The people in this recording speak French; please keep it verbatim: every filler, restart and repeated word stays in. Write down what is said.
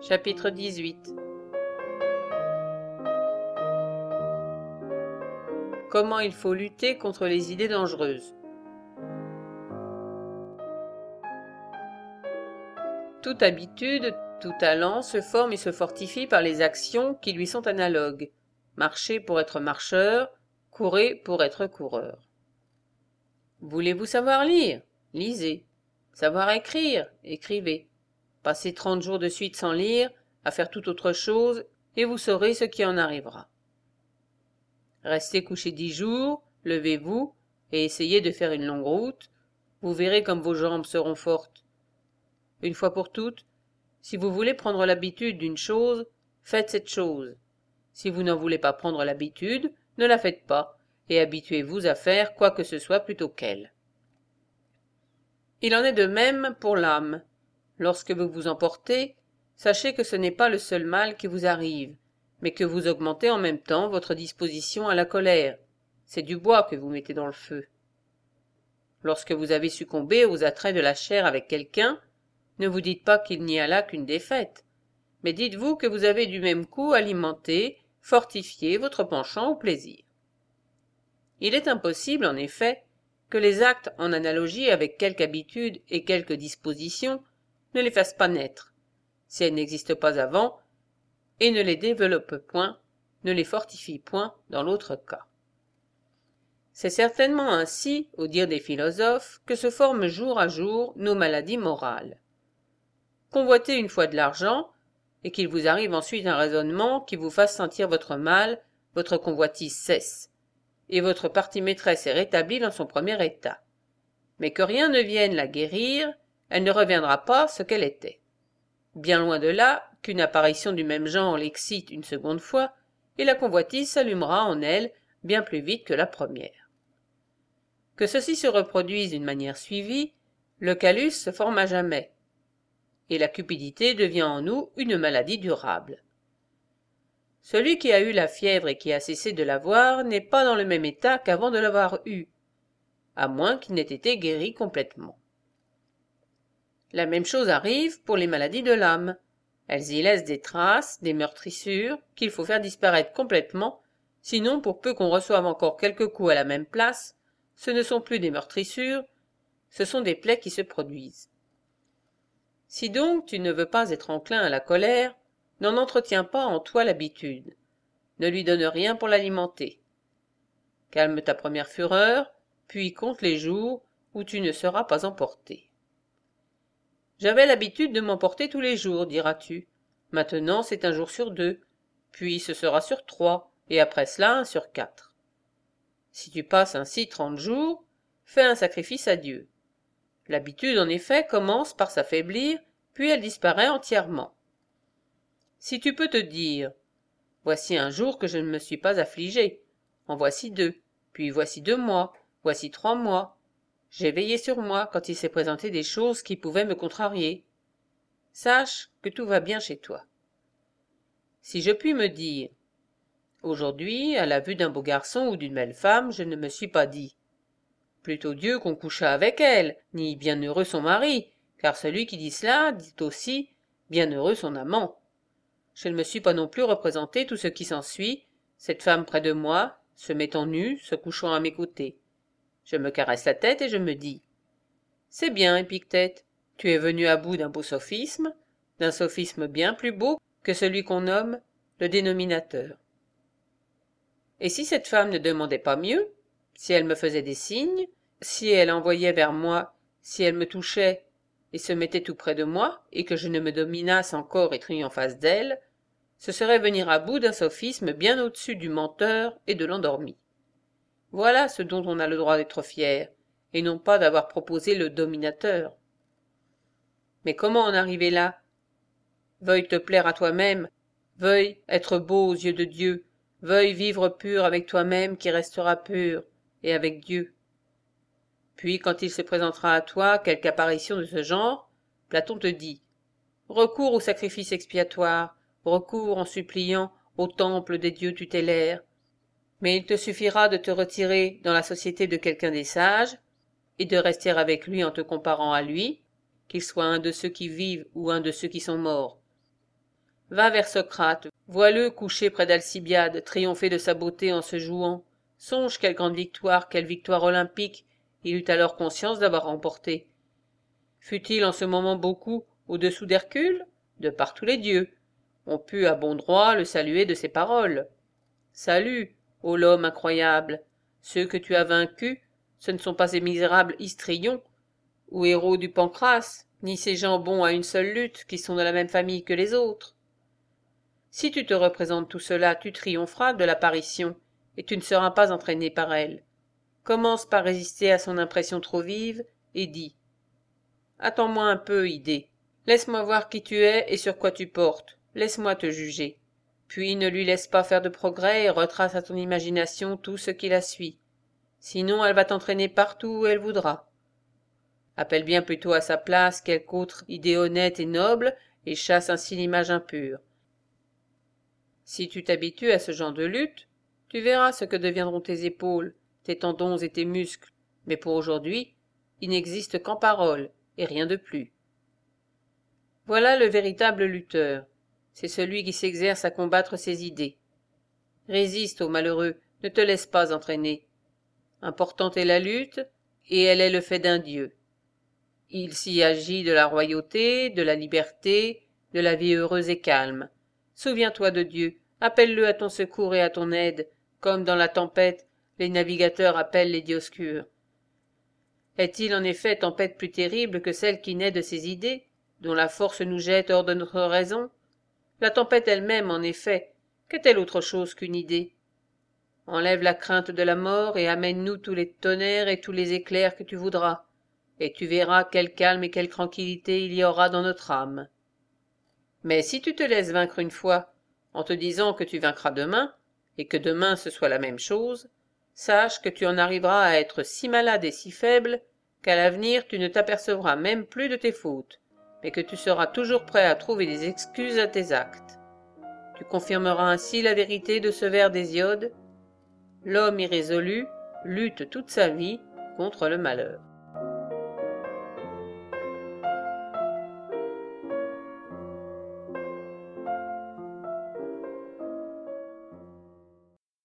Chapitre dix-huit. Comment il faut lutter contre les idées dangereuses. Toute habitude, tout talent se forme et se fortifie par les actions qui lui sont analogues. Marcher pour être marcheur, courir pour être coureur. Voulez-vous savoir lire? Lisez. Savoir écrire? Écrivez. Passez trente jours de suite sans lire, à faire toute autre chose, et vous saurez ce qui en arrivera. Restez couché dix jours, levez-vous, et essayez de faire une longue route, vous verrez comme vos jambes seront fortes. Une fois pour toutes, si vous voulez prendre l'habitude d'une chose, faites cette chose. Si vous n'en voulez pas prendre l'habitude, ne la faites pas, et habituez-vous à faire quoi que ce soit plutôt qu'elle. Il en est de même pour l'âme. Lorsque vous vous emportez, sachez que ce n'est pas le seul mal qui vous arrive, mais que vous augmentez en même temps votre disposition à la colère. C'est du bois que vous mettez dans le feu. Lorsque vous avez succombé aux attraits de la chair avec quelqu'un, ne vous dites pas qu'il n'y a là qu'une défaite, mais dites-vous que vous avez du même coup alimenté, fortifié votre penchant au plaisir. Il est impossible, en effet, que les actes en analogie avec quelque habitude et quelque disposition ne les fassent pas naître, si elles n'existent pas avant, et ne les développent point, ne les fortifient point dans l'autre cas. C'est certainement ainsi, au dire des philosophes, que se forment jour à jour nos maladies morales. Convoitez une fois de l'argent, et qu'il vous arrive ensuite un raisonnement qui vous fasse sentir votre mal, votre convoitise cesse, et votre partie maîtresse est rétablie dans son premier état. Mais que rien ne vienne la guérir, elle ne reviendra pas ce qu'elle était. Bien loin de là qu'une apparition du même genre l'excite une seconde fois, et la convoitise s'allumera en elle bien plus vite que la première. Que ceci se reproduise d'une manière suivie, le callus se forme à jamais, et la cupidité devient en nous une maladie durable. Celui qui a eu la fièvre et qui a cessé de l'avoir n'est pas dans le même état qu'avant de l'avoir eue, à moins qu'il n'ait été guéri complètement. La même chose arrive pour les maladies de l'âme. Elles y laissent des traces, des meurtrissures, qu'il faut faire disparaître complètement, sinon pour peu qu'on reçoive encore quelques coups à la même place, ce ne sont plus des meurtrissures, ce sont des plaies qui se produisent. Si donc tu ne veux pas être enclin à la colère, n'en entretiens pas en toi l'habitude. Ne lui donne rien pour l'alimenter. Calme ta première fureur, puis compte les jours où tu ne seras pas emporté. J'avais l'habitude de m'emporter tous les jours, diras-tu. Maintenant c'est un jour sur deux, puis ce sera sur trois, et après cela un sur quatre. Si tu passes ainsi trente jours, fais un sacrifice à Dieu. L'habitude en effet commence par s'affaiblir, puis elle disparaît entièrement. Si tu peux te dire « Voici un jour que je ne me suis pas affligé, en voici deux, puis voici deux mois, voici trois mois. J'ai veillé sur moi quand il s'est présenté des choses qui pouvaient me contrarier. » Sache que tout va bien chez toi. Si je puis me dire « Aujourd'hui, à la vue d'un beau garçon ou d'une belle femme, je ne me suis pas dit « Plutôt Dieu qu'on coucha avec elle, ni bienheureux son mari, car celui qui dit cela dit aussi « Bienheureux son amant ». Je ne me suis pas non plus représenté tout ce qui s'ensuit, cette femme près de moi, se mettant nue, se couchant à mes côtés. Je me caresse la tête et je me dis « C'est bien, Épictète, tu es venu à bout d'un beau sophisme, d'un sophisme bien plus beau que celui qu'on nomme le dénominateur. » Et si cette femme ne demandait pas mieux, si elle me faisait des signes, si elle envoyait vers moi, si elle me touchait et se mettait tout près de moi, et que je ne me dominasse encore et triomphasse d'elle, ce serait venir à bout d'un sophisme bien au-dessus du menteur et de l'endormi. Voilà ce dont on a le droit d'être fier, et non pas d'avoir proposé le dominateur. Mais comment en arriver là? Veuille te plaire à toi-même, veuille être beau aux yeux de Dieu, veuille vivre pur avec toi-même qui restera pur, et avec Dieu. Puis quand il se présentera à toi quelque apparition de ce genre, Platon te dit « Recours au sacrifice expiatoire, recours en suppliant au temple des dieux tutélaires. Mais il te suffira de te retirer dans la société de quelqu'un des sages, et de rester avec lui en te comparant à lui, qu'il soit un de ceux qui vivent ou un de ceux qui sont morts. Va vers Socrate, vois-le couché près d'Alcibiade, triompher de sa beauté en se jouant. Songe quelle grande victoire, quelle victoire olympique il eut alors conscience d'avoir remportée. Fut-il en ce moment beaucoup au-dessous d'Hercule? De par tous les dieux. On put à bon droit le saluer de ces paroles. Salut, ô l'homme incroyable! Ceux que tu as vaincus, ce ne sont pas ces misérables histrions, ou héros du Pancrace, ni ces gens bons à une seule lutte, qui sont de la même famille que les autres. Si tu te représentes tout cela, tu triompheras de l'apparition, et tu ne seras pas entraîné par elle. Commence par résister à son impression trop vive, et dis. Attends-moi un peu, idée. Laisse-moi voir qui tu es et sur quoi tu portes. Laisse-moi te juger. Puis ne lui laisse pas faire de progrès et retrace à ton imagination tout ce qui la suit. Sinon elle va t'entraîner partout où elle voudra. Appelle bien plutôt à sa place quelque autre idée honnête et noble, et chasse ainsi l'image impure. Si tu t'habitues à ce genre de lutte, tu verras ce que deviendront tes épaules, tes tendons et tes muscles, mais pour aujourd'hui, il n'existe qu'en parole, et rien de plus. Voilà le véritable lutteur. C'est celui qui s'exerce à combattre ses idées. Résiste, ô malheureux, ne te laisse pas entraîner. Importante est la lutte, et elle est le fait d'un dieu. Il s'y agit de la royauté, de la liberté, de la vie heureuse et calme. Souviens-toi de Dieu, appelle-le à ton secours et à ton aide, comme dans la tempête, les navigateurs appellent les Dioscures. Est-il en effet tempête plus terrible que celle qui naît de ces idées, dont la force nous jette hors de notre raison? La tempête elle-même, en effet, qu'est-elle autre chose qu'une idée? Enlève la crainte de la mort et amène-nous tous les tonnerres et tous les éclairs que tu voudras, et tu verras quel calme et quelle tranquillité il y aura dans notre âme. Mais si tu te laisses vaincre une fois, en te disant que tu vaincras demain, et que demain ce soit la même chose, sache que tu en arriveras à être si malade et si faible qu'à l'avenir tu ne t'apercevras même plus de tes fautes, mais que tu seras toujours prêt à trouver des excuses à tes actes. Tu confirmeras ainsi la vérité de ce vers d'Hésiode. L'homme irrésolu lutte toute sa vie contre le malheur.